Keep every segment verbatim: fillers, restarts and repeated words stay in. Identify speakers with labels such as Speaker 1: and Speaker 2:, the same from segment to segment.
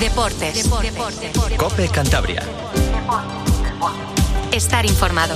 Speaker 1: Deportes. Deportes. Deportes.
Speaker 2: COPE Cantabria.
Speaker 1: Estar informado.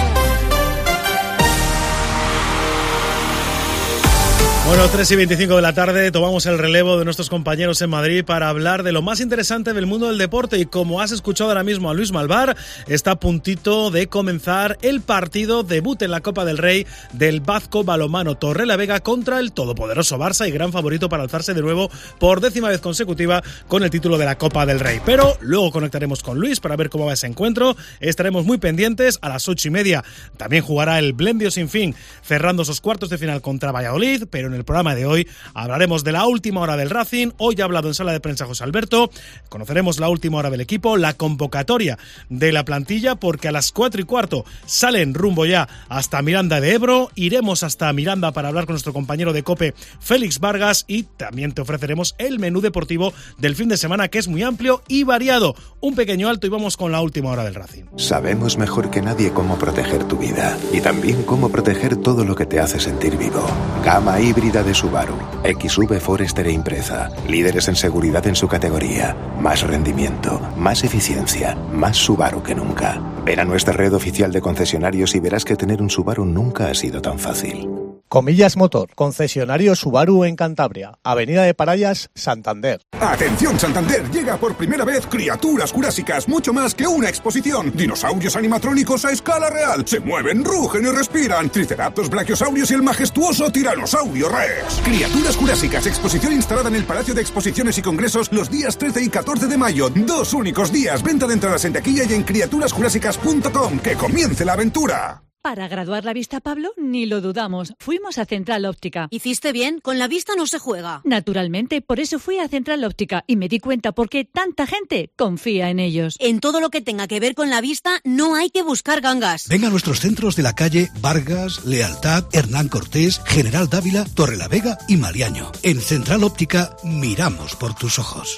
Speaker 3: Bueno, tres y veinticinco de la tarde, tomamos el relevo de nuestros compañeros en Madrid para hablar de lo más interesante del mundo del deporte y como has escuchado ahora mismo a Luis Malvar, está a puntito de comenzar el partido debut en la Copa del Rey del Basco Balonmano Torrelavega contra el todopoderoso Barça y gran favorito para alzarse de nuevo por décima vez consecutiva con el título de la Copa del Rey. Pero luego conectaremos con Luis para ver cómo va ese encuentro, estaremos muy pendientes, a las ocho y media también jugará el Blendio Sin Fin cerrando esos cuartos de final contra Valladolid, pero en En el programa de hoy hablaremos de la última hora del Racing. Hoy ha hablado en sala de prensa José Alberto. Conoceremos la última hora del equipo, la convocatoria de la plantilla, porque a las cuatro y cuarto salen rumbo ya hasta Miranda de Ebro. Iremos hasta Miranda para hablar con nuestro compañero de COPE, Félix Vargas, y también te ofreceremos el menú deportivo del fin de semana, que es muy amplio y variado. Un pequeño alto y vamos con la última hora del Racing.
Speaker 4: Sabemos mejor que nadie cómo proteger tu vida y también cómo proteger todo lo que te hace sentir vivo. Gama híbrida de Subaru, X V Forester e Impreza, líderes en seguridad en su categoría, más rendimiento, más eficiencia, más Subaru que nunca. Ven a nuestra red oficial de concesionarios y verás que tener un Subaru nunca ha sido tan fácil.
Speaker 5: Comillas Motor, concesionario Subaru en Cantabria, Avenida de Parayas, Santander.
Speaker 6: ¡Atención, Santander! Llega por primera vez Criaturas Jurásicas, mucho más que una exposición. Dinosaurios animatrónicos a escala real. Se mueven, rugen y respiran. Triceratops, brachiosaurios y el majestuoso Tiranosaurio Rex. Criaturas Jurásicas, exposición instalada en el Palacio de Exposiciones y Congresos los días trece y catorce de mayo. Dos únicos días. Venta de entradas en taquilla y en criaturas jurásicas punto com. ¡Que comience la aventura!
Speaker 7: Para graduar la vista, Pablo, ni lo dudamos. Fuimos a Central Óptica.
Speaker 8: ¿Hiciste bien? Con la vista no se juega.
Speaker 7: Naturalmente, por eso fui a Central Óptica y me di cuenta por qué tanta gente confía en ellos.
Speaker 8: En todo lo que tenga que ver con la vista, no hay que buscar gangas.
Speaker 9: Ven a nuestros centros de la calle Vargas, Lealtad, Hernán Cortés, General Dávila, Torrelavega y Maliaño. En Central Óptica, miramos por tus ojos.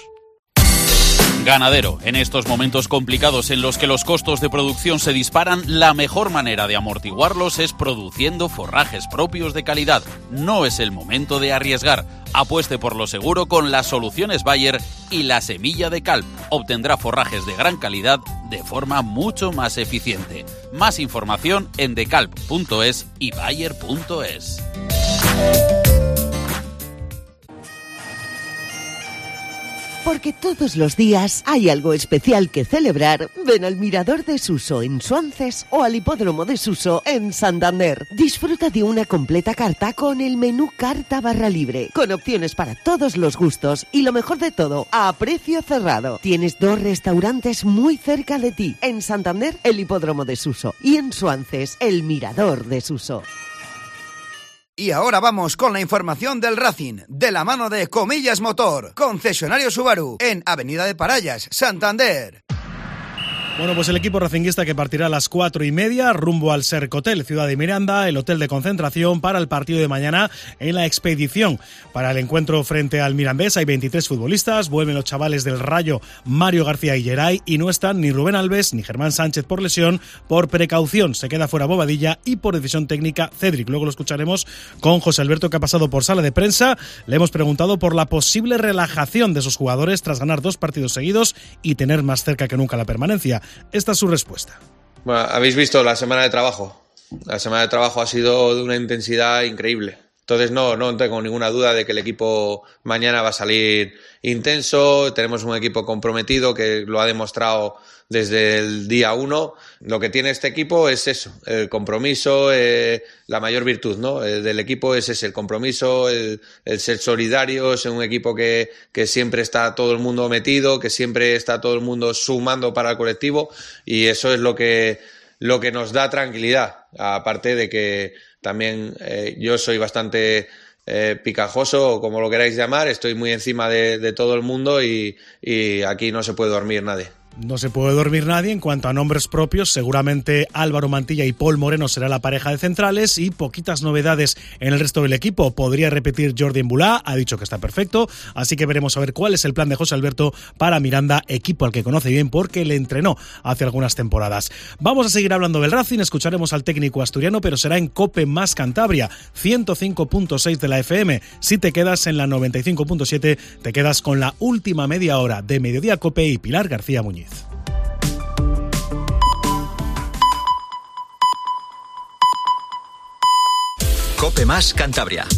Speaker 10: Ganadero, en estos momentos complicados en los que los costos de producción se disparan, la mejor manera de amortiguarlos es produciendo forrajes propios de calidad. No es el momento de arriesgar. Apueste por lo seguro con las soluciones Bayer y la semilla de Calp. Obtendrá forrajes de gran calidad de forma mucho más eficiente. Más información en decalp punto es y bayer punto es.
Speaker 11: Porque todos los días hay algo especial que celebrar, ven al Mirador de Suso en Suances o al Hipódromo de Suso en Santander. Disfruta de una completa carta con el menú carta barra libre, con opciones para todos los gustos y lo mejor de todo, a precio cerrado. Tienes dos restaurantes muy cerca de ti, en Santander el Hipódromo de Suso y en Suances el Mirador de Suso.
Speaker 12: Y ahora vamos con la información del Racing, de la mano de Comillas Motor, concesionario Subaru, en Avenida de Parayas, Santander.
Speaker 3: Bueno, pues el equipo racinguista que partirá a las cuatro y media rumbo al Sercotel, ciudad de Miranda, el hotel de concentración para el partido de mañana en la expedición. Para el encuentro frente al Mirandés hay veintitrés futbolistas, vuelven los chavales del Rayo Mario García y Geray y no están ni Rubén Alves ni Germán Sánchez por lesión, por precaución se queda fuera Bobadilla y por decisión técnica Cedric. Luego lo escucharemos con José Alberto, que ha pasado por sala de prensa. Le hemos preguntado por la posible relajación de esos jugadores tras ganar dos partidos seguidos y tener más cerca que nunca la permanencia. Esta es su respuesta.
Speaker 13: Bueno, habéis visto la semana de trabajo. La semana de trabajo ha sido de una intensidad increíble. Entonces no, no tengo ninguna duda de que el equipo mañana va a salir intenso. Tenemos un equipo comprometido que lo ha demostrado desde el día uno. Lo que tiene este equipo es eso, el compromiso, eh, la mayor virtud, ¿no? El del equipo es ese, el compromiso, el, el ser solidarios, es un equipo que, que siempre está todo el mundo metido, que siempre está todo el mundo sumando para el colectivo y eso es lo que, lo que nos da tranquilidad. Aparte de que también eh, yo soy bastante eh, picajoso, o como lo queráis llamar, estoy muy encima de, de todo el mundo y, y aquí no se puede dormir nadie.
Speaker 3: no se puede dormir nadie. En cuanto a nombres propios, seguramente Álvaro Mantilla y Paul Moreno será la pareja de centrales y poquitas novedades en el resto del equipo. Podría repetir Jordi Embulá, ha dicho que está perfecto, así que veremos a ver cuál es el plan de José Alberto para Miranda, equipo al que conoce bien porque le entrenó hace algunas temporadas. Vamos a seguir hablando del Racing, escucharemos al técnico asturiano, pero será en COPE más Cantabria, ciento cinco punto seis de la F M. Si te quedas en la noventa y cinco punto siete, te quedas con la última media hora de Mediodía COPE y Pilar García Muñiz.
Speaker 2: COPE más Cantabria.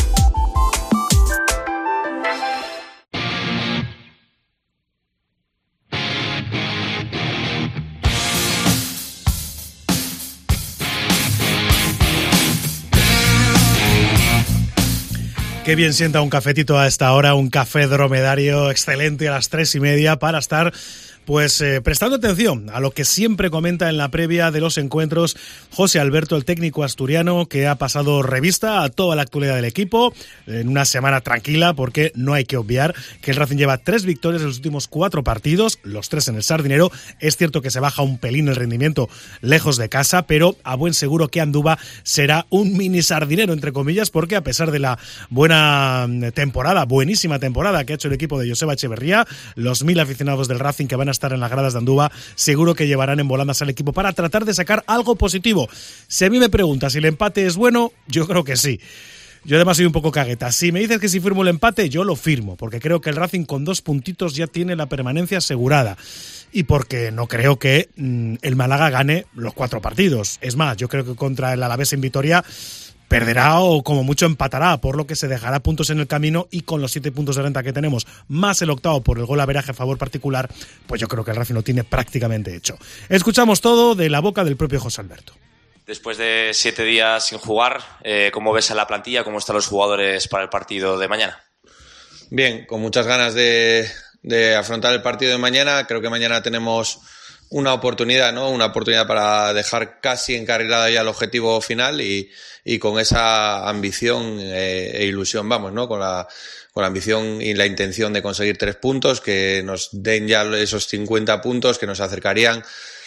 Speaker 3: Qué bien sienta un cafetito a esta hora, un café dromedario excelente a las tres y media para estar pues eh, prestando atención a lo que siempre comenta en la previa de los encuentros José Alberto, el técnico asturiano, que ha pasado revista a toda la actualidad del equipo en una semana tranquila, porque no hay que obviar que el Racing lleva tres victorias en los últimos cuatro partidos, los tres en el Sardinero. Es cierto que se baja un pelín el rendimiento lejos de casa, pero a buen seguro que Andúba será un mini Sardinero, entre comillas, porque a pesar de la buena temporada, buenísima temporada que ha hecho el equipo de Joseba Echeverría, los mil aficionados del Racing que van a estar en las gradas de Andúba seguro que llevarán en volandas al equipo para tratar de sacar algo positivo. Si a mí me preguntas si el empate es bueno, yo creo que sí. Yo además soy un poco cagueta. Si me dices que si firmo el empate, yo lo firmo, porque creo que el Racing con dos puntitos ya tiene la permanencia asegurada. Y porque no creo que mmm, el Málaga gane los cuatro partidos. Es más, yo creo que contra el Alavés en Vitoria perderá o como mucho empatará, por lo que se dejará puntos en el camino, y con los siete puntos de renta que tenemos, más el octavo por el gol averaje a favor particular, pues yo creo que el Racing lo tiene prácticamente hecho. Escuchamos todo de la boca del propio José Alberto.
Speaker 14: Después de siete días sin jugar, eh, ¿cómo ves a la plantilla? ¿Cómo están los jugadores para el partido de mañana?
Speaker 13: Bien, con muchas ganas de, de afrontar el partido de mañana. Creo que mañana tenemos una oportunidad, ¿no? Una oportunidad para dejar casi encarrilado ya el objetivo final y, y con esa ambición eh, e ilusión vamos, ¿no? Con la, con la ambición y la intención de conseguir tres puntos que nos den ya esos cincuenta puntos que nos acercarían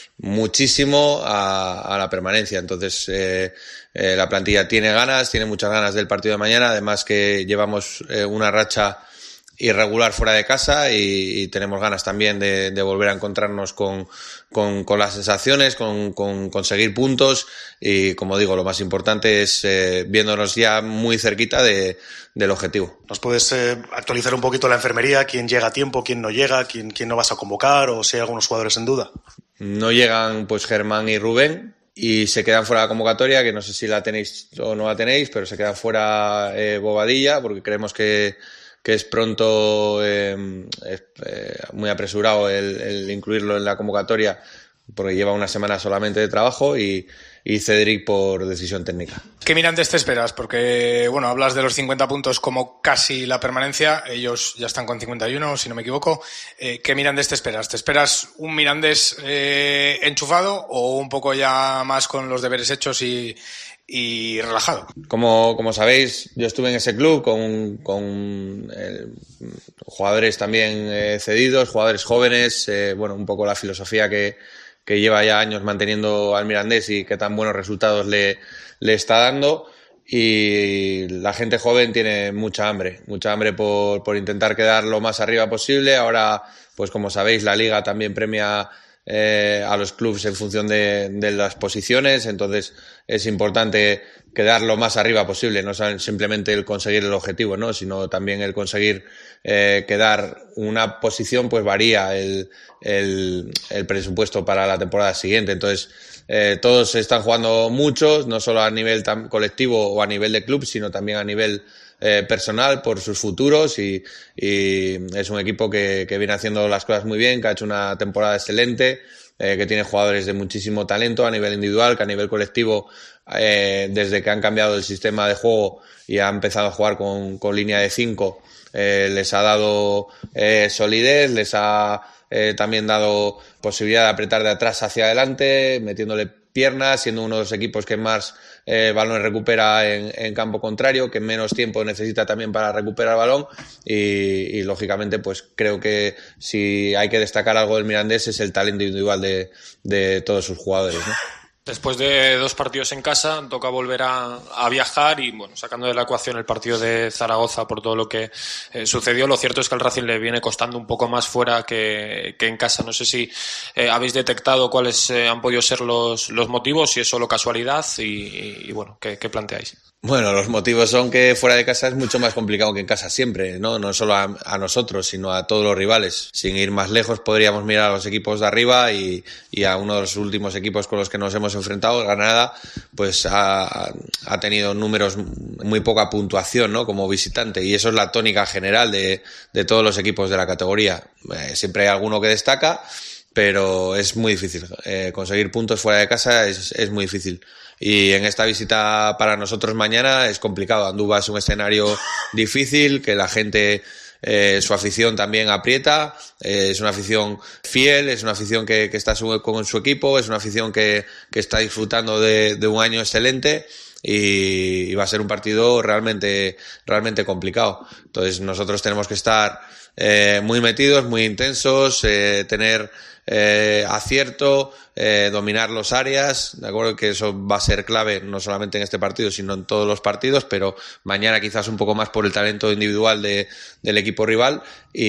Speaker 13: muchísimo a, a la permanencia. Entonces eh, eh, la plantilla tiene ganas, tiene muchas ganas del partido de mañana, además que llevamos eh, una racha irregular fuera de casa y, y tenemos ganas también de, de volver a encontrarnos con, con, con las sensaciones, con, con conseguir puntos y, como digo, lo más importante es eh, viéndonos ya muy cerquita de, del objetivo.
Speaker 15: ¿Nos puedes eh, actualizar un poquito la enfermería? ¿Quién llega a tiempo, quién no llega, quién, quién no vas a convocar o si hay algunos jugadores en duda?
Speaker 13: No llegan pues Germán y Rubén y se quedan fuera de la convocatoria, que no sé si la tenéis o no la tenéis, pero se queda fuera eh, Bobadilla porque creemos que que es pronto, eh, es, eh, muy apresurado el, el incluirlo en la convocatoria porque lleva una semana solamente de trabajo y, y Cedric por decisión técnica.
Speaker 16: ¿Qué Mirandés te esperas? Porque, bueno, hablas de los cincuenta puntos como casi la permanencia, ellos ya están con cincuenta y uno, si no me equivoco. Eh, ¿Qué Mirandés te esperas? ¿Te esperas un Mirandés eh, enchufado o un poco ya más con los deberes hechos y... y relajado?
Speaker 13: Como, como sabéis, yo estuve en ese club con, con eh, jugadores también eh, cedidos, jugadores jóvenes, eh, bueno, un poco la filosofía que, que lleva ya años manteniendo al Mirandés y que tan buenos resultados le, le está dando. Y la gente joven tiene mucha hambre, mucha hambre por, por intentar quedar lo más arriba posible. Ahora, pues como sabéis, la Liga también premia Eh, a los clubes en función de, de las posiciones, entonces es importante quedar lo más arriba posible, no simplemente el conseguir el objetivo, ¿no? Sino también el conseguir eh, quedar una posición, pues varía el, el, el presupuesto para la temporada siguiente. Entonces eh, todos están jugando muchos, no solo a nivel tam- colectivo o a nivel de club, sino también a nivel Eh, personal por sus futuros y, y es un equipo que, que viene haciendo las cosas muy bien, que ha hecho una temporada excelente, eh, que tiene jugadores de muchísimo talento a nivel individual, que a nivel colectivo eh, desde que han cambiado el sistema de juego y ha empezado a jugar con, con línea de cinco eh, les ha dado eh, solidez, les ha eh, también dado posibilidad de apretar de atrás hacia adelante, metiéndole piernas, siendo uno de los equipos que más el balón recupera en, en campo contrario, que menos tiempo necesita también para recuperar el balón y, y lógicamente pues creo que si hay que destacar algo del Mirandés es el talento individual de, de todos sus jugadores, ¿no?
Speaker 17: Después de dos partidos en casa, toca volver a, a viajar y, bueno, sacando de la ecuación el partido de Zaragoza por todo lo que eh, sucedió, lo cierto es que al Racing le viene costando un poco más fuera que, que en casa. No sé si eh, habéis detectado cuáles eh, han podido ser los, los motivos, si es solo casualidad y, y, y bueno, ¿qué, qué planteáis?
Speaker 13: Bueno, los motivos son que fuera de casa es mucho más complicado que en casa siempre, ¿no? No solo a, a nosotros, sino a todos los rivales. Sin ir más lejos, podríamos mirar a los equipos de arriba y, y a uno de los últimos equipos con los que nos hemos enfrentado, Granada, pues ha, ha tenido números, muy poca puntuación, ¿no? Como visitante, y eso es la tónica general de, de todos los equipos de la categoría. Eh, siempre hay alguno que destaca, pero es muy difícil. Eh, conseguir puntos fuera de casa es, es muy difícil. Y en esta visita para nosotros mañana es complicado. Andúba es un escenario difícil, que la gente, eh, su afición también aprieta, eh, es una afición fiel, es una afición que, que está su, con su equipo, es una afición que, que está disfrutando de, de un año excelente. Y, y va a ser un partido realmente, realmente complicado. Entonces nosotros tenemos que estar eh, muy metidos, muy intensos, eh, tener eh, acierto, eh, dominar los áreas. De acuerdo que eso va a ser clave no solamente en este partido, sino en todos los partidos, pero mañana quizás un poco más por el talento individual de, del equipo rival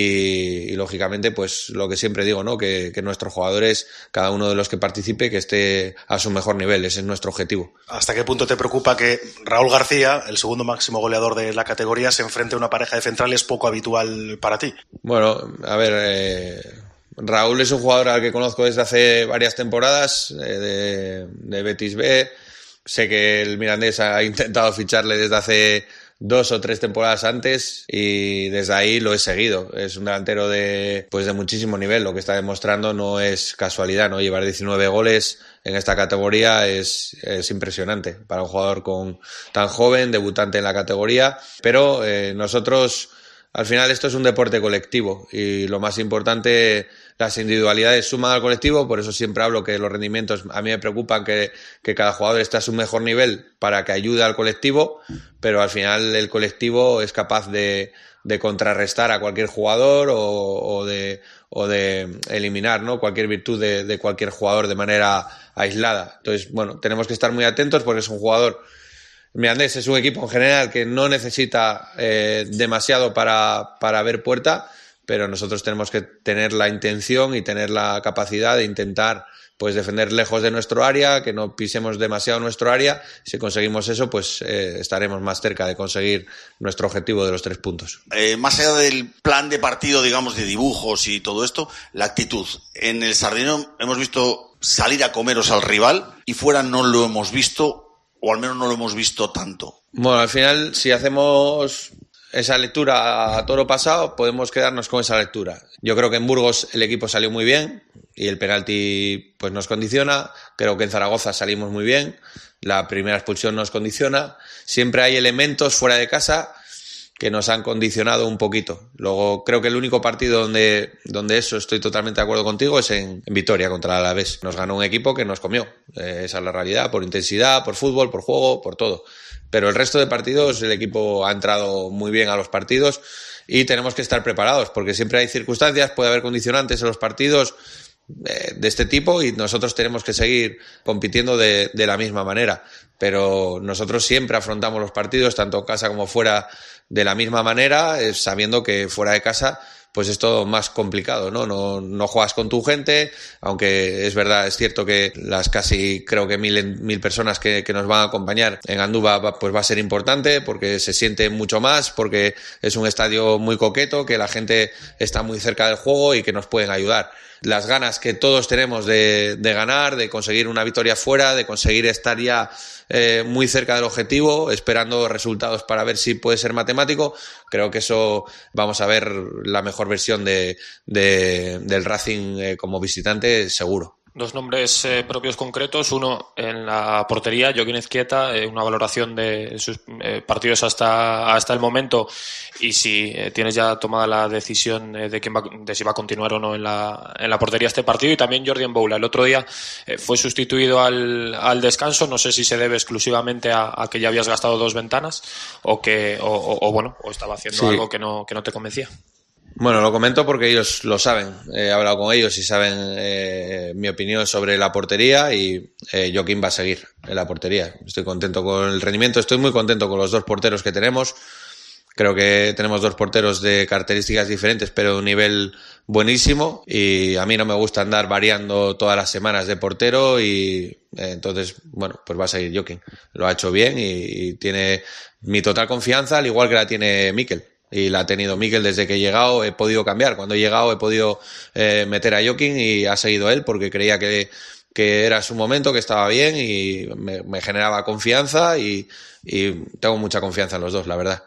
Speaker 13: y, y lógicamente pues lo que siempre digo, ¿no? Que, que nuestros jugadores, cada uno de los que participe, que esté a su mejor nivel. Ese es nuestro objetivo.
Speaker 15: ¿Hasta qué punto te preocupa que Raúl García, el segundo máximo goleador de la categoría, se enfrente a una pareja de centrales poco habitual para ti?
Speaker 13: Bueno, a ver, eh, Raúl es un jugador al que conozco desde hace varias temporadas, eh, de, de Betis B. Sé que el Mirandés ha intentado ficharle desde hace dos o tres temporadas antes y desde ahí lo he seguido. Es un delantero de, pues de muchísimo nivel. Lo que está demostrando no es casualidad, ¿no? Llevar diecinueve goles en esta categoría es, es impresionante para un jugador con, tan joven, debutante en la categoría. Pero eh, nosotros, al final, esto es un deporte colectivo y lo más importante, las individualidades suman al colectivo. Por eso siempre hablo que los rendimientos a mí me preocupan, que, que cada jugador esté a su mejor nivel para que ayude al colectivo, pero al final el colectivo es capaz de, de contrarrestar a cualquier jugador o, o, de, o de eliminar, ¿no? Cualquier virtud de, de cualquier jugador de manera aislada. Entonces, bueno, tenemos que estar muy atentos porque es un jugador... Mirandés es un equipo en general que no necesita eh, demasiado para, para ver puerta, pero nosotros tenemos que tener la intención y tener la capacidad de intentar pues defender lejos de nuestro área, que no pisemos demasiado nuestro área. Si conseguimos eso, pues eh, estaremos más cerca de conseguir nuestro objetivo de los tres puntos.
Speaker 18: Eh, más allá del plan de partido, digamos, de dibujos y todo esto, la actitud. En el Sardinero hemos visto salir a comeros al rival y fuera no lo hemos visto, o al menos no lo hemos visto tanto.
Speaker 13: Bueno, al final, si hacemos esa lectura a toro pasado, podemos quedarnos con esa lectura. Yo creo que en Burgos el equipo salió muy bien y el penalti pues nos condiciona. Creo que en Zaragoza salimos muy bien, la primera expulsión nos condiciona. Siempre hay elementos fuera de casa que nos han condicionado un poquito. Luego creo que el único partido donde, donde eso estoy totalmente de acuerdo contigo es en, en Vitoria contra el Alavés. Nos ganó un equipo que nos comió. Eh, esa es la realidad, por intensidad, por fútbol, por juego, por todo. Pero el resto de partidos el equipo ha entrado muy bien a los partidos y tenemos que estar preparados porque siempre hay circunstancias, puede haber condicionantes en los partidos eh, de este tipo y nosotros tenemos que seguir compitiendo de, de la misma manera. Pero nosotros siempre afrontamos los partidos, tanto en casa como fuera, de la misma manera, eh, sabiendo que fuera de casa pues es todo más complicado, ¿no? No, no juegas con tu gente, aunque es verdad, es cierto que las casi, creo que mil, mil personas que, que nos van a acompañar en Andúba, pues va a ser importante porque se siente mucho más, porque es un estadio muy coqueto, que la gente está muy cerca del juego y que nos pueden ayudar. Las ganas que todos tenemos de, de ganar, de conseguir una victoria fuera, de conseguir estar ya eh, muy cerca del objetivo, esperando resultados para ver si puede ser matemático. Creo que eso vamos a ver la mejor versión de, de, del Racing eh, como visitante, seguro.
Speaker 17: Dos nombres eh, propios concretos. Uno en la portería, Joaquín Ezquieta, eh, una valoración de sus eh, partidos hasta hasta el momento y si eh, tienes ya tomada la decisión eh, de, quién va, de si va a continuar o no en la, en la portería este partido. Y también Jordi Mboula. El otro día eh, fue sustituido al, al descanso. No sé si se debe exclusivamente a, a que ya habías gastado dos ventanas o que o, o, o bueno o estaba haciendo sí. algo que no, que no te convencía.
Speaker 13: Bueno, lo comento porque ellos lo saben. He hablado con ellos y saben eh, mi opinión sobre la portería y eh, Joaquín va a seguir en la portería. Estoy contento con el rendimiento, estoy muy contento con los dos porteros que tenemos. Creo que tenemos dos porteros de características diferentes, pero de un nivel buenísimo y a mí no me gusta andar variando todas las semanas de portero y eh, entonces, bueno, pues va a seguir Joaquín. Lo ha hecho bien y, y tiene mi total confianza, al igual que la tiene Mikel. Y la ha tenido Mikel desde que he llegado, he podido cambiar. Cuando he llegado he podido eh, meter a Joaquín y ha seguido él porque creía que, que era su momento, que estaba bien y me, me generaba confianza y, y tengo mucha confianza en los dos, la verdad.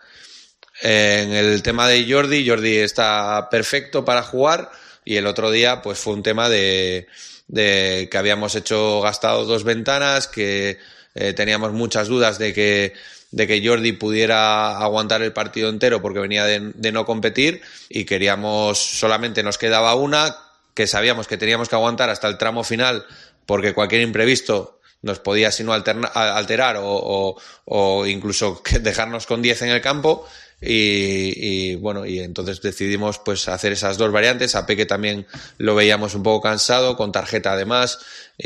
Speaker 13: En el tema de Jordi, Jordi está perfecto para jugar y el otro día pues fue un tema de, de que habíamos hecho gastado dos ventanas, que eh, teníamos muchas dudas de que de que Jordi pudiera aguantar el partido entero porque venía de, de no competir y queríamos, solamente nos quedaba una que sabíamos que teníamos que aguantar hasta el tramo final porque cualquier imprevisto nos podía si no alterna, alterar o, o, o incluso dejarnos con diez en el campo y, y bueno, y entonces decidimos pues hacer esas dos variantes. A Peque también lo veíamos un poco cansado, con tarjeta además.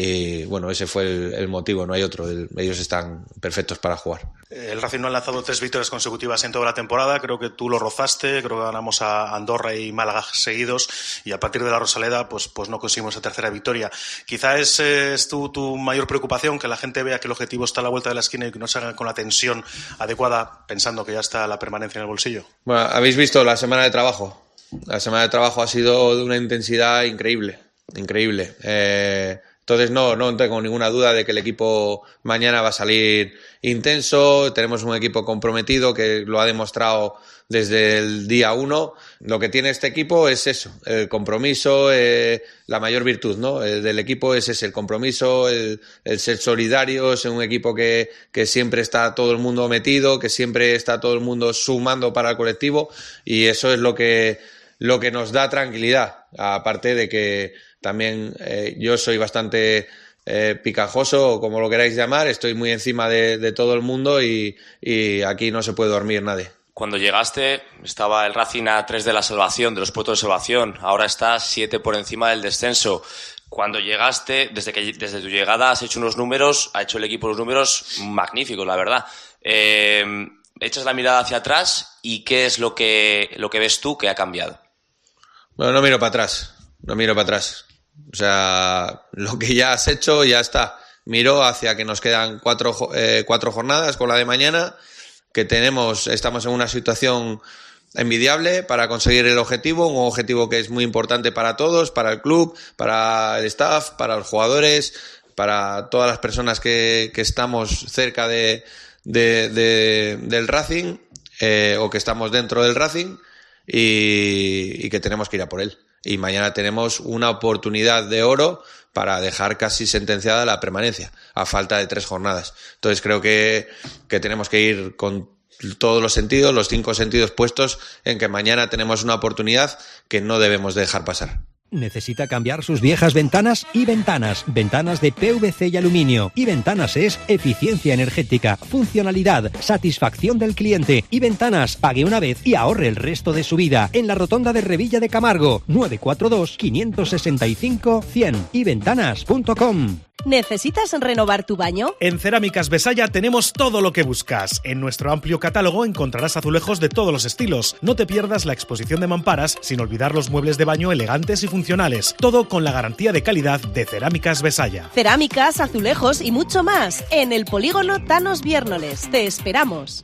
Speaker 13: Y bueno, ese fue el, el motivo, no hay otro. El, ellos están perfectos para jugar.
Speaker 15: El Racing no ha lanzado tres victorias consecutivas en toda la temporada. Creo que tú lo rozaste, creo que ganamos a Andorra y Málaga seguidos y a partir de la Rosaleda pues, pues no conseguimos esa tercera victoria. Quizá es, es tu, tu mayor preocupación, que la gente vea que el objetivo está a la vuelta de la esquina y que no se haga con la tensión adecuada pensando que ya está la permanencia en el bolsillo.
Speaker 13: Bueno, habéis visto la semana de trabajo. La semana de trabajo ha sido de una intensidad increíble, increíble. Eh... Entonces no, no tengo ninguna duda de que el equipo mañana va a salir intenso, tenemos un equipo comprometido que lo ha demostrado desde el día uno. Lo que tiene este equipo es eso, el compromiso, eh, la mayor virtud, ¿no? El del equipo es ese, el compromiso, el, el ser solidarios, un equipo que, que siempre está todo el mundo metido, que siempre está todo el mundo sumando para el colectivo y eso es lo que, lo que nos da tranquilidad, aparte de que también eh, yo soy bastante eh, picajoso, o como lo queráis llamar, estoy muy encima de, de todo el mundo y, y aquí no se puede dormir nadie.
Speaker 14: Cuando llegaste estaba el Racing a tres de la salvación, de los puestos de salvación, ahora está siete por encima del descenso. Cuando llegaste, desde que desde tu llegada has hecho unos números, ha hecho el equipo unos números magníficos, la verdad. Eh, echas la mirada hacia atrás y ¿qué es lo que, lo que ves tú que ha cambiado?
Speaker 13: Bueno, no miro para atrás, no miro para atrás. O sea, lo que ya has hecho ya está. Miro hacia que nos quedan cuatro, eh, cuatro jornadas con la de mañana, que tenemos, estamos en una situación envidiable para conseguir el objetivo, un objetivo que es muy importante para todos, para el club, para el staff, para los jugadores, para todas las personas que, que estamos cerca de, de, de, del Racing eh, o que estamos dentro del Racing y, y que tenemos que ir a por él. Y mañana tenemos una oportunidad de oro para dejar casi sentenciada la permanencia, a falta de tres jornadas. Entonces creo que, que tenemos que ir con todos los sentidos, los cinco sentidos puestos en que mañana tenemos una oportunidad que no debemos dejar pasar.
Speaker 19: ¿Necesita cambiar sus viejas ventanas? Y Ventanas, ventanas de P V C y aluminio. Y Ventanas es eficiencia energética, funcionalidad, satisfacción del cliente. Y Ventanas, pague una vez y ahorre el resto de su vida. En la rotonda de Revilla de Camargo, nueve cuatro dos, cinco seis cinco, cien y ventanas punto com.
Speaker 20: ¿Necesitas renovar tu baño?
Speaker 3: En Cerámicas Besaya tenemos todo lo que buscas. En nuestro amplio catálogo encontrarás azulejos de todos los estilos. No te pierdas la exposición de mamparas, sin olvidar los muebles de baño elegantes y funcionales. Todo con la garantía de calidad de Cerámicas Besaya.
Speaker 20: Cerámicas, azulejos y mucho más. En el polígono Thanos Viérnoles. Te esperamos.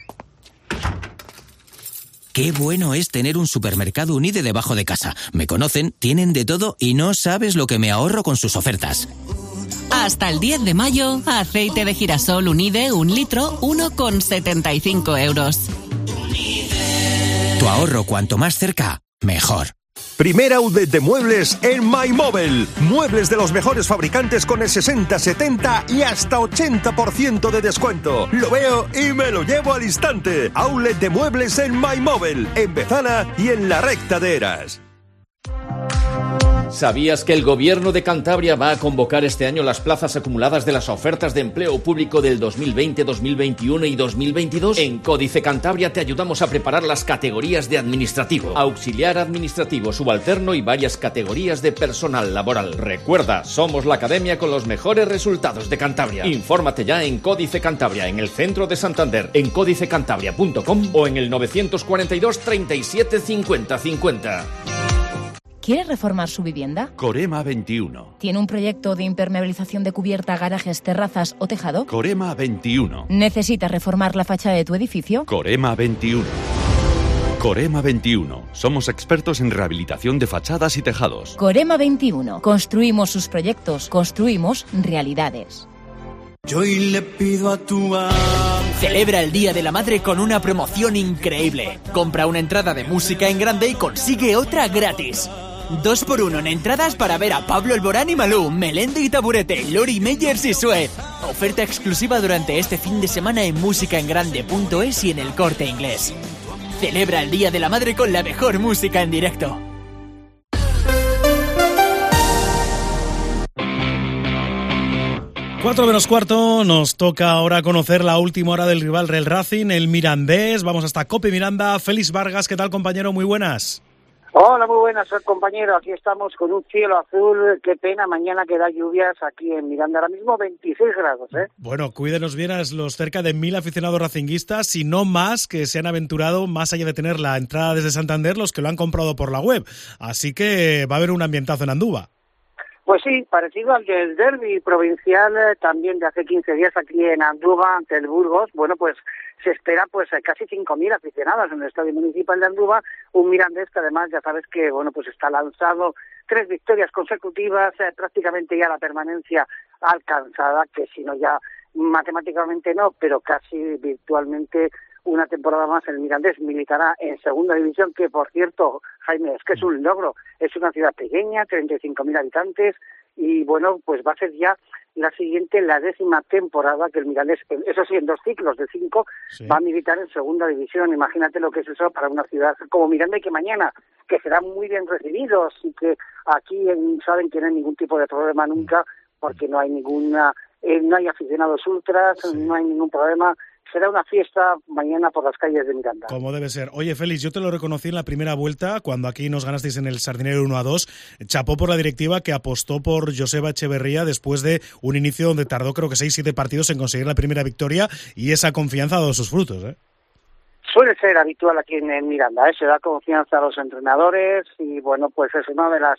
Speaker 21: Qué bueno es tener un supermercado Unide debajo de casa. Me conocen, tienen de todo y no sabes lo que me ahorro con sus ofertas.
Speaker 22: Hasta el diez de mayo, aceite de girasol Unide, un litro, uno con setenta y cinco euros.
Speaker 21: Tu ahorro cuanto más cerca, mejor.
Speaker 1: Primer outlet de muebles en MyMobile. Muebles de los mejores fabricantes con el sesenta, setenta y hasta ochenta por ciento de descuento. Lo veo y me lo llevo al instante. Outlet de muebles en MyMobile, en Bezana y en la Recta de Eras.
Speaker 4: ¿Sabías que el Gobierno de Cantabria va a convocar este año las plazas acumuladas de las ofertas de empleo público del dos mil veinte, dos mil veintiuno y dos mil veintidós? En Códice Cantabria te ayudamos a preparar las categorías de administrativo, auxiliar administrativo, subalterno y varias categorías de personal laboral. Recuerda, somos la academia con los mejores resultados de Cantabria. Infórmate ya en Códice Cantabria, en el centro de Santander, en códice cantabria punto com o en el novecientos cuarenta y dos, treinta y siete, cincuenta cincuenta.
Speaker 23: ¿Quiere reformar su vivienda?
Speaker 24: Corema veintiuno.
Speaker 23: ¿Tiene un proyecto de impermeabilización de cubierta, garajes, terrazas o tejado?
Speaker 24: Corema veintiuno.
Speaker 23: ¿Necesitas reformar la fachada de tu edificio?
Speaker 24: Corema veintiuno. Corema veintiuno. Somos expertos en rehabilitación de fachadas y tejados.
Speaker 23: Corema veintiuno. Construimos sus proyectos. Construimos realidades.
Speaker 25: Yo hoy le pido a tu ángel.
Speaker 26: Celebra el Día de la Madre con una promoción increíble. Compra una entrada de música en grande y consigue otra gratis. Dos por uno en entradas para ver a Pablo Alborán y Malú, Melendi y Taburete, Lori Meyers y Suez. Oferta exclusiva durante este fin de semana en música en grande punto es y en El Corte Inglés. Celebra el Día de la Madre con la mejor música en directo.
Speaker 3: Cuatro menos cuarto, nos toca ahora conocer la última hora del rival del Racing, el Mirandés. Vamos hasta Cope Miranda. Félix Vargas, ¿qué tal, compañero? Muy buenas.
Speaker 27: Hola, muy buenas, compañero. Aquí estamos con un cielo azul. Qué pena, mañana que da lluvias aquí en Miranda. Ahora mismo veintiséis grados, ¿eh?
Speaker 3: Bueno, cuídenos bien a los cerca de mil aficionados racinguistas, si no más, que se han aventurado, más allá de tener la entrada desde Santander, los que lo han comprado por la web. Así que va a haber un ambientazo en Andúba.
Speaker 27: Pues sí, parecido al del derbi provincial eh, también de hace quince días aquí en Andúba ante el Burgos. Bueno, pues se espera pues casi cinco mil aficionados en el Estadio Municipal de Andúba, un Mirandés que además ya sabes que bueno pues está lanzado, tres victorias consecutivas, eh, prácticamente ya la permanencia alcanzada, que si no ya matemáticamente no, pero casi virtualmente una temporada más el Mirandés militará en segunda división, que por cierto, Jaime, es que es un logro, es una ciudad pequeña, treinta y cinco mil habitantes, y bueno, pues va a ser ya la siguiente, la décima temporada que el Mirandés, eso sí, en dos ciclos de cinco, sí, va a militar en segunda división. Imagínate lo que es eso para una ciudad como Miranda, y que mañana, que serán muy bien recibidos, y que aquí saben que no hay ningún tipo de problema nunca, porque no hay ninguna, eh, no hay aficionados ultras, sí, no hay ningún problema. Será una fiesta mañana por las calles de Miranda.
Speaker 3: Como debe ser. Oye, Félix, yo te lo reconocí en la primera vuelta, cuando aquí nos ganasteis en el Sardinero uno a dos. Chapó por la directiva que apostó por Joseba Echeverría después de un inicio donde tardó creo que seis siete partidos en conseguir la primera victoria, y esa confianza ha dado sus frutos, ¿eh?
Speaker 27: Suele ser habitual aquí en Miranda, ¿eh? Se da confianza a los entrenadores y bueno, pues es una de las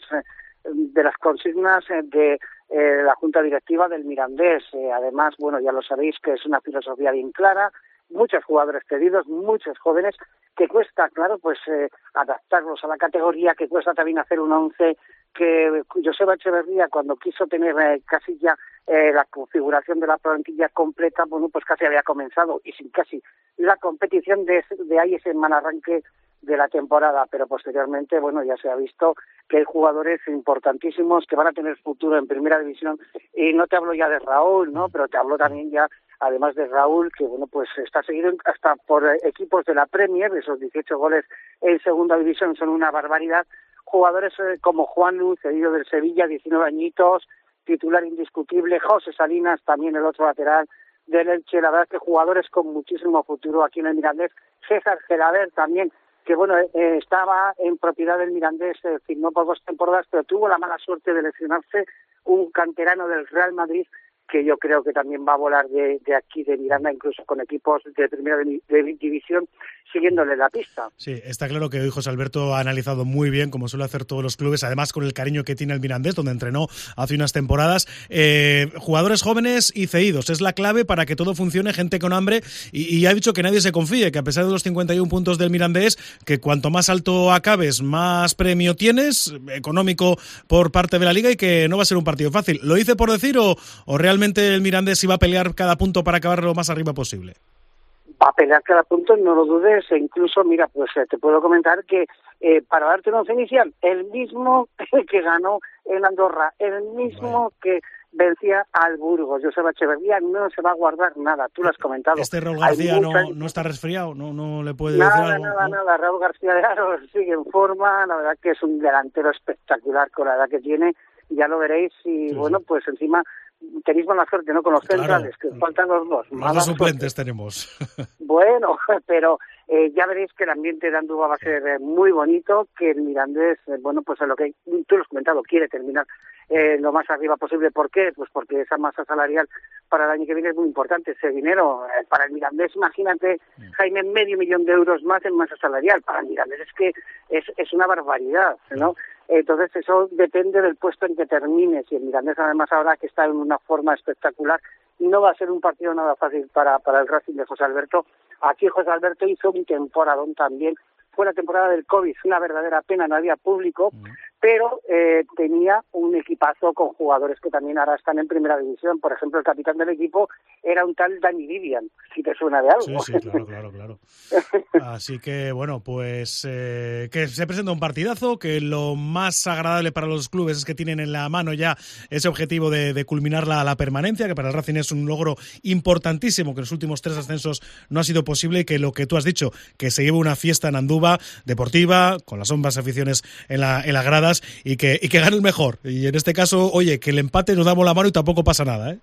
Speaker 27: de las consignas de eh, la Junta Directiva del Mirandés. Eh, además, bueno, ya lo sabéis que es una filosofía bien clara, muchos jugadores cedidos, muchos jóvenes, que cuesta, claro, pues eh, adaptarlos a la categoría, que cuesta también hacer un once, que Joseba Echeverría, cuando quiso tener eh, casi ya eh, la configuración de la plantilla completa, bueno, pues casi había comenzado, y sin casi la competición de, de ahí ese mal arranque de la temporada, pero posteriormente, bueno, ya se ha visto que hay jugadores importantísimos que van a tener futuro en primera división, y no te hablo ya de Raúl, ¿no?, pero te hablo también ya, además de Raúl, que bueno, pues está seguido hasta por equipos de la Premier, esos dieciocho goles en segunda división son una barbaridad. Jugadores eh, como Juan Luz, cedido del Sevilla, diecinueve añitos, titular indiscutible, José Salinas, también el otro lateral del Elche, la verdad es que jugadores con muchísimo futuro aquí en el Mirandés. César Gelaber también, que bueno, eh, estaba en propiedad del Mirandés, eh, firmó por dos temporadas, pero tuvo la mala suerte de lesionarse, un canterano del Real Madrid, que yo creo que también va a volar de, de aquí, de Miranda, incluso con equipos de primera de, de división, siguiéndole la pista.
Speaker 3: Sí, está claro que hoy José Alberto ha analizado muy bien, como suele hacer todos los clubes, además con el cariño que tiene el Mirandés, donde entrenó hace unas temporadas. Eh, jugadores jóvenes y cedidos, es la clave para que todo funcione, gente con hambre, y, y ha dicho que nadie se confíe, que a pesar de los cincuenta y uno puntos del Mirandés, que cuanto más alto acabes, más premio tienes, económico por parte de la Liga, y que no va a ser un partido fácil. ¿Lo hice por decir o, o realmente el Mirandés iba a pelear cada punto para acabar lo más arriba posible?
Speaker 27: a pelear cada punto, no lo dudes, e incluso, mira, pues eh, te puedo comentar que eh, para darte un once inicial, el mismo que ganó en Andorra, el mismo que vencía al Burgos, Joseba Echeverría, no se va a guardar nada, tú lo has comentado.
Speaker 3: Este Raúl García
Speaker 27: mucha...
Speaker 3: no, no está resfriado, no, no le puede
Speaker 27: nada,
Speaker 3: decir algo.
Speaker 27: Nada,
Speaker 3: ¿no?
Speaker 27: nada, Raúl García de Aro sigue en forma, la verdad que es un delantero espectacular con la edad que tiene, ya lo veréis, y sí, bueno, pues encima tenéis mala suerte, ¿no? Con los centrales, claro, que faltan los dos.
Speaker 3: Los dos suplentes tenemos.
Speaker 27: Bueno, pero eh, ya veréis que el ambiente de Andúba va a ser eh, muy bonito, que el Mirandés, eh, bueno, pues es lo que tú lo has comentado, quiere terminar eh, lo más arriba posible. ¿Por qué? Pues porque esa masa salarial para el año que viene es muy importante. Ese dinero, eh, para el Mirandés, imagínate, Jaime, medio millón de euros más en masa salarial. Para el Mirandés es que es, es una barbaridad, ¿no? Entonces eso depende del puesto en que termines, y el Mirandés además ahora que está en una forma espectacular, no va a ser un partido nada fácil para, para el Racing de José Alberto. Aquí José Alberto hizo un temporadón también, fue la temporada del COVID, una verdadera pena, no había público, uh-huh. pero eh, tenía un equipazo con jugadores que también ahora están en primera división. Por ejemplo, el capitán del equipo era un tal Dani Vivian, si te suena de algo.
Speaker 3: Sí, sí, claro, claro, claro. Así que, bueno, pues eh, que se presenta un partidazo, que lo más agradable para los clubes es que tienen en la mano ya ese objetivo de, de culminar la, la permanencia, que para el Racing es un logro importantísimo, que en los últimos tres ascensos no ha sido posible, y que lo que tú has dicho, que se lleve una fiesta en Andúba deportiva, con las ambas aficiones en, la, en las gradas, y que, y que gane el mejor. Y en este caso, oye, que el empate nos damos la mano y tampoco pasa nada, ¿eh?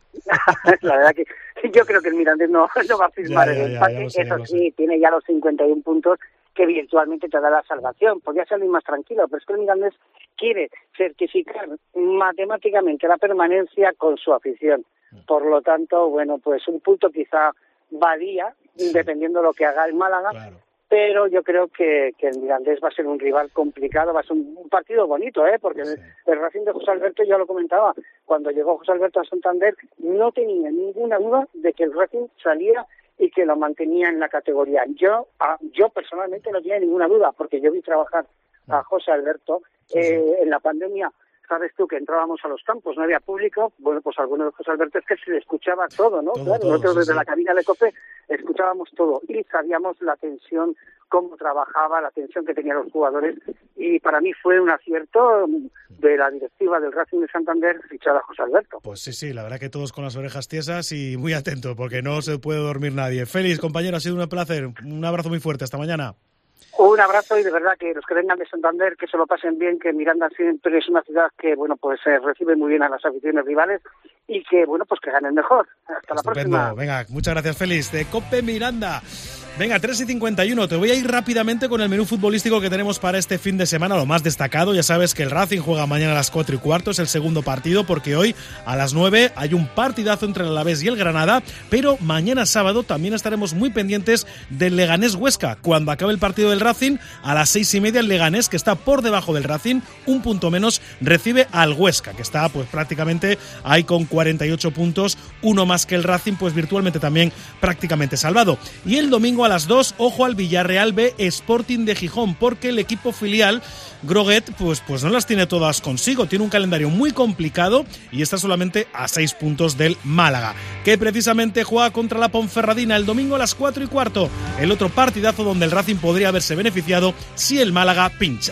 Speaker 27: La verdad que yo creo que el Mirandés no, no va a firmar
Speaker 3: ya, ya,
Speaker 27: el
Speaker 3: ya,
Speaker 27: empate.
Speaker 3: ya lo sé,
Speaker 27: Eso
Speaker 3: ya
Speaker 27: sí, sé. Tiene ya los cincuenta y uno puntos que virtualmente te da la salvación. Podría salir más tranquilo, pero es que el Mirandés quiere certificar matemáticamente la permanencia con su afición. Por lo tanto, bueno, pues un punto quizá valía, sí, dependiendo de lo que haga el Málaga. Claro. Pero yo creo que, que el Mirandés va a ser un rival complicado, va a ser un, un partido bonito, ¿eh? Porque sí. el, el Racing de José Alberto, ya lo comentaba, cuando llegó José Alberto a Santander, no tenía ninguna duda de que el Racing salía y que lo mantenía en la categoría. Yo, a, yo personalmente no tenía ninguna duda, porque yo vi trabajar a José Alberto eh, sí, sí. en la pandemia. Sabes tú que entrábamos a los campos, no había público, bueno, pues algunos de José Alberto es que se le escuchaba todo, ¿no?
Speaker 3: Todo,
Speaker 27: claro,
Speaker 3: todo,
Speaker 27: nosotros
Speaker 3: sí,
Speaker 27: desde
Speaker 3: sí.
Speaker 27: la cabina de COPE escuchábamos todo y sabíamos la tensión, cómo trabajaba, la tensión que tenían los jugadores, y para mí fue un acierto de la directiva del Racing de Santander fichar a José Alberto.
Speaker 3: Pues sí, sí, la verdad que todos con las orejas tiesas y muy atentos, porque no se puede dormir nadie. Félix, compañero, ha sido un placer, un abrazo muy fuerte, hasta mañana.
Speaker 27: Un abrazo, y de verdad que los que vengan de Santander, que se lo pasen bien, que Miranda siempre es una ciudad que, bueno, pues eh, recibe muy bien a las aficiones rivales, y que, bueno, pues que ganen mejor. Hasta
Speaker 3: Estupendo.
Speaker 27: La próxima.
Speaker 3: Venga, muchas gracias, Félix, de COPE Miranda. Venga, tres y cincuenta y uno, te voy a ir rápidamente con el menú futbolístico que tenemos para este fin de semana, lo más destacado. Ya sabes que el Racing juega mañana a las cuatro y cuarto, es el segundo partido, porque hoy a las nueve hay un partidazo entre el Alavés y el Granada, pero mañana sábado también estaremos muy pendientes del Leganés Huesca. Cuando acabe el partido del Racing, a las seis y media el Leganés, que está por debajo del Racing, un punto menos, recibe al Huesca, que está pues prácticamente ahí con cuarenta y ocho puntos, uno más que el Racing, pues virtualmente también prácticamente salvado. Y el domingo a las dos, ojo al Villarreal B Sporting de Gijón, porque el equipo filial Groguet pues, pues no las tiene todas consigo, tiene un calendario muy complicado y está solamente a seis puntos del Málaga, que precisamente juega contra la Ponferradina el domingo a las cuatro y cuarto, el otro partidazo donde el Racing podría haberse beneficiado si el Málaga pincha.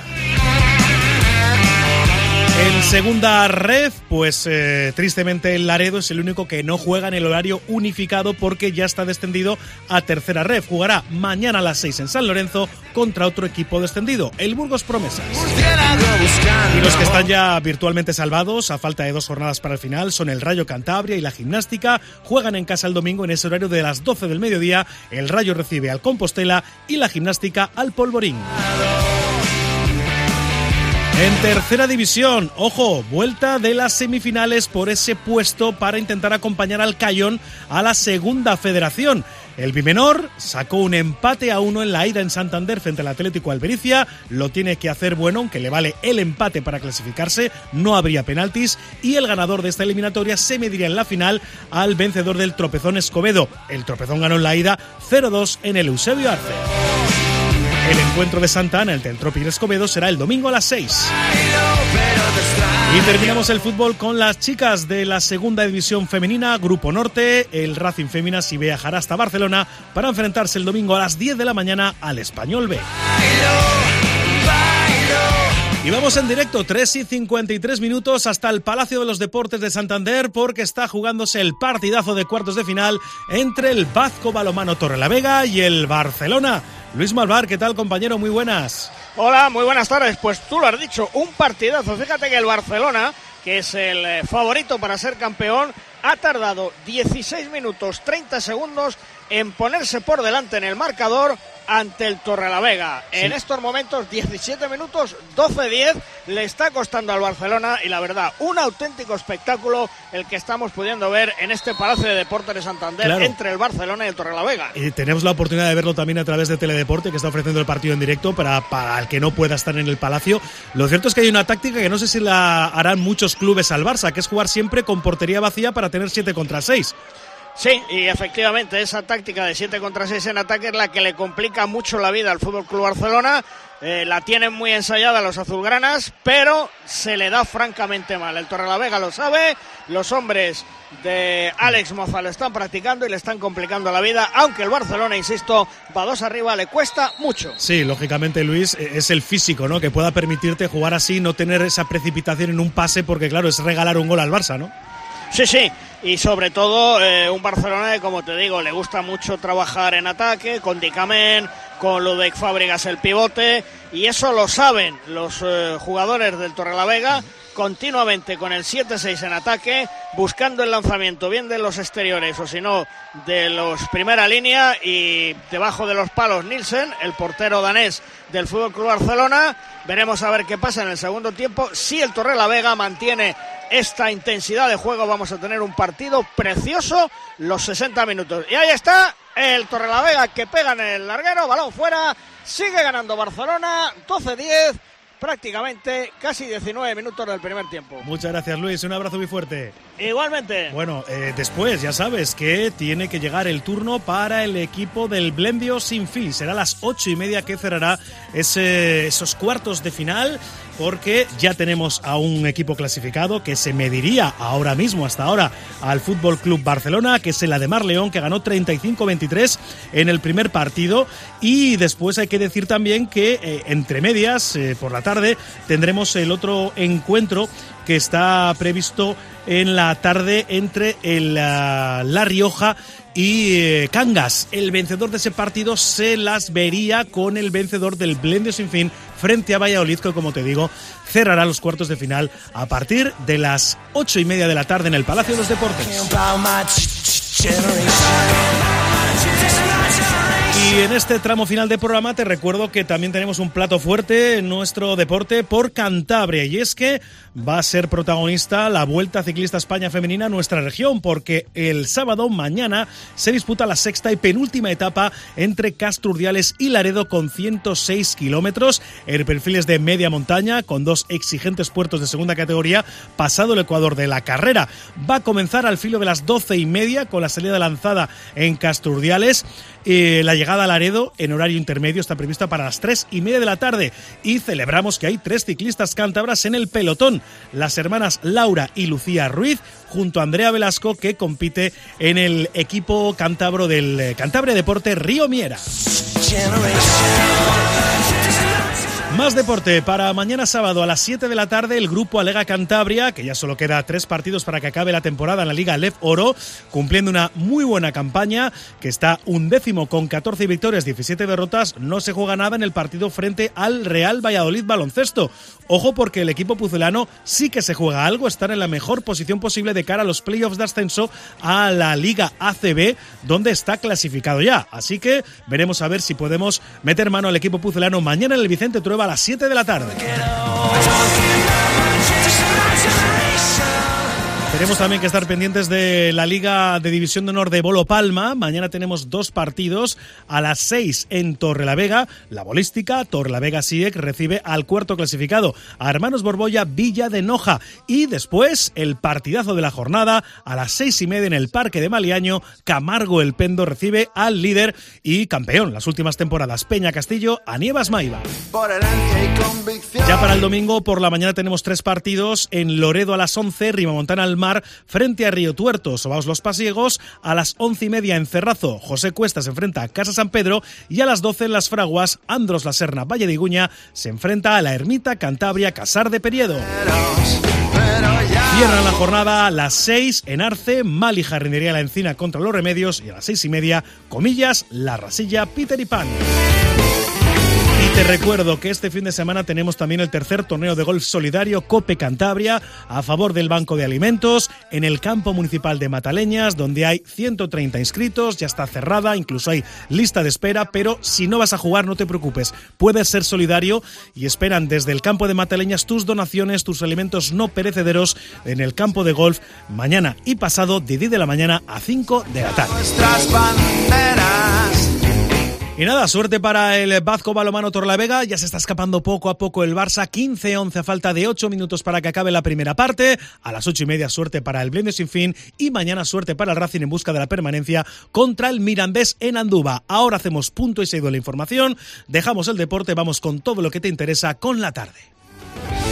Speaker 3: En segunda red, pues eh, tristemente el Laredo es el único que no juega en el horario unificado, porque ya está descendido a tercera red. Jugará mañana a las seis en San Lorenzo contra otro equipo descendido, el Burgos Promesas. Y los que están ya virtualmente salvados, a falta de dos jornadas para el final, son el Rayo Cantabria y la Gimnástica. Juegan en casa el domingo en ese horario de las doce del mediodía. El Rayo recibe al Compostela y la Gimnástica al Polvorín. En tercera división, ojo, vuelta de las semifinales por ese puesto para intentar acompañar al Cayón a la segunda federación. El Bimenor sacó un empate a uno en la ida en Santander frente al Atlético Albericia. Lo tiene que hacer bueno, aunque le vale el empate para clasificarse. No habría penaltis y el ganador de esta eliminatoria se mediría en la final al vencedor del Tropezón Escobedo. El Tropezón ganó en la ida cero dos en el Eusebio Arce. El encuentro de Santa Ana entre el Tropi y el Escobedo será el domingo a las seis. Y terminamos el fútbol con las chicas de la segunda división femenina, Grupo Norte. El Racing Féminas y viajará hasta Barcelona para enfrentarse el domingo a las diez de la mañana al Español B. Y vamos en directo, tres y cincuenta y tres minutos, hasta el Palacio de los Deportes de Santander, porque está jugándose el partidazo de cuartos de final entre el Bazco Balonmano Torrelavega y el Barcelona. Luis Malvar, ¿qué tal, compañero? Muy buenas.
Speaker 5: Hola, muy buenas tardes. Pues tú lo has dicho, un partidazo. Fíjate que el Barcelona, que es el favorito para ser campeón, ha tardado dieciséis minutos treinta segundos en ponerse por delante en el marcador ante el Torrelavega. Sí. En estos momentos, diecisiete minutos, doce diez, le está costando al Barcelona, y la verdad, un auténtico espectáculo el que estamos pudiendo ver en este Palacio de Deportes de Santander, claro, entre el Barcelona y el Torrelavega.
Speaker 3: Y tenemos la oportunidad de verlo también a través de Teledeporte, que está ofreciendo el partido en directo para, para el que no pueda estar en el Palacio. Lo cierto es que hay una táctica que no sé si la harán muchos clubes al Barça, que es jugar siempre con portería vacía para tener siete contra seis.
Speaker 5: Sí, y efectivamente esa táctica de siete contra seis en ataque es la que le complica mucho la vida al F C Barcelona. Eh, la tienen muy ensayada los azulgranas, pero se le da francamente mal. El Torrelavega lo sabe, los hombres de Alex Moza lo están practicando y le están complicando la vida, aunque el Barcelona, insisto, va dos arriba, le cuesta mucho.
Speaker 3: Sí, lógicamente, Luis, es el físico, ¿no?, que pueda permitirte jugar así, no tener esa precipitación en un pase, porque claro, es regalar un gol al Barça, ¿no?
Speaker 5: Sí, sí, y sobre todo eh, un Barcelona que, como te digo, le gusta mucho trabajar en ataque, con Dicamen, con Ludwig Fábregas el pivote, y eso lo saben los eh, jugadores del Torrelavega, continuamente con el siete seis en ataque, buscando el lanzamiento bien de los exteriores o si no de los primera línea, y debajo de los palos Nielsen, el portero danés del F C Barcelona. Veremos a ver qué pasa en el segundo tiempo. Si el Torrelavega mantiene esta intensidad de juego, vamos a tener un partido precioso los sesenta minutos. Y ahí está el Torrelavega, que pega en el larguero, balón fuera, sigue ganando Barcelona, doce diez, prácticamente casi diecinueve minutos del primer tiempo.
Speaker 3: Muchas gracias, Luis, un abrazo muy fuerte.
Speaker 5: Igualmente.
Speaker 3: Bueno, eh, después ya sabes que tiene que llegar el turno para el equipo del Blendio Sinfín. Será a las ocho y media que cerrará ese, esos cuartos de final, porque ya tenemos a un equipo clasificado que se mediría ahora mismo, hasta ahora, al Fútbol Club Barcelona, que es el Ademar León, que ganó treinta y cinco veintitrés en el primer partido. Y después hay que decir también que eh, entre medias, eh, por la tarde, tendremos el otro encuentro que está previsto en la tarde entre el uh, La Rioja y eh, Cangas. El vencedor de ese partido se las vería con el vencedor del Blendio Sinfín frente a Valladolid, que, como te digo, cerrará los cuartos de final a partir de las ocho y media de la tarde en el Palacio de los Deportes. Y en este tramo final de programa te recuerdo que también tenemos un plato fuerte en nuestro deporte por Cantabria, y es que va a ser protagonista la Vuelta Ciclista España Femenina a nuestra región, porque el sábado, mañana, se disputa la sexta y penúltima etapa entre Casturdiales y Laredo, con ciento seis kilómetros. El perfil es de media montaña, con dos exigentes puertos de segunda categoría, pasado el ecuador de la carrera. Va a comenzar al filo de las doce y media, con la salida lanzada en Casturdiales. Eh, la llegada a Laredo en horario intermedio está prevista para las tres y media de la tarde, y celebramos que hay tres ciclistas cántabras en el pelotón, las hermanas Laura y Lucía Ruiz, junto a Andrea Velasco, que compite en el equipo cántabro del Cantabria Deporte Río Miera. Más deporte para mañana sábado a las siete de la tarde. El grupo Alega Cantabria, que ya solo queda tres partidos para que acabe la temporada en la Liga Lef Oro, cumpliendo una muy buena campaña, que está undécimo con catorce victorias, diecisiete derrotas. No se juega nada en el partido frente al Real Valladolid Baloncesto. Ojo, porque el equipo pucelano sí que se juega algo, estar en la mejor posición posible de cara a los playoffs de ascenso a la Liga A C B, donde está clasificado ya. Así que veremos a ver si podemos meter mano al equipo pucelano mañana en el Vicente Trueba a las siete de la tarde. Tenemos también que estar pendientes de la Liga de División de Honor de Bolo Palma. Mañana tenemos dos partidos a las seis en Torrelavega. La bolística, Torrelavega S I E C recibe al cuarto clasificado, a Hermanos Borbolla Villa de Noja. Y después el partidazo de la jornada a las seis y media en el Parque de Maliaño. Camargo El Pendo recibe al líder y campeón las últimas temporadas, Peña Castillo, a Nievas Maiva. Ya para el domingo por la mañana tenemos tres partidos en Loredo a las once, Rimamontana al Mar frente a Río Tuerto, Sobaos Los Pasiegos. A las once y media en Cerrazo, José Cuesta se enfrenta a Casa San Pedro. Y a las doce en Las Fraguas, Andros La Serna Valle de Iguña se enfrenta a la Ermita Cantabria Casar de Periedo. Cierran la jornada a las seis en Arce, Mali Jardinería La Encina contra Los Remedios. Y a las seis y media, Comillas, La Rasilla Peter y Pan. Y te recuerdo que este fin de semana tenemos también el tercer torneo de golf solidario Cope Cantabria a favor del Banco de Alimentos en el campo municipal de Mataleñas, donde hay ciento treinta inscritos, ya está cerrada, incluso hay lista de espera, pero si no vas a jugar no te preocupes, puedes ser solidario y esperan desde el campo de Mataleñas tus donaciones, tus alimentos no perecederos en el campo de golf mañana y pasado de diez de la mañana a cinco de la tarde. Y nada, suerte para el Bazco Balonmano Torrelavega. Ya se está escapando poco a poco el Barça. quince once a falta de ocho minutos para que acabe la primera parte. A las ocho y media suerte para el Blende Sin Fin. Y mañana suerte para el Racing en busca de la permanencia contra el Mirandés en Andúba. Ahora hacemos punto y seguido la información. Dejamos el deporte, vamos con todo lo que te interesa con la tarde.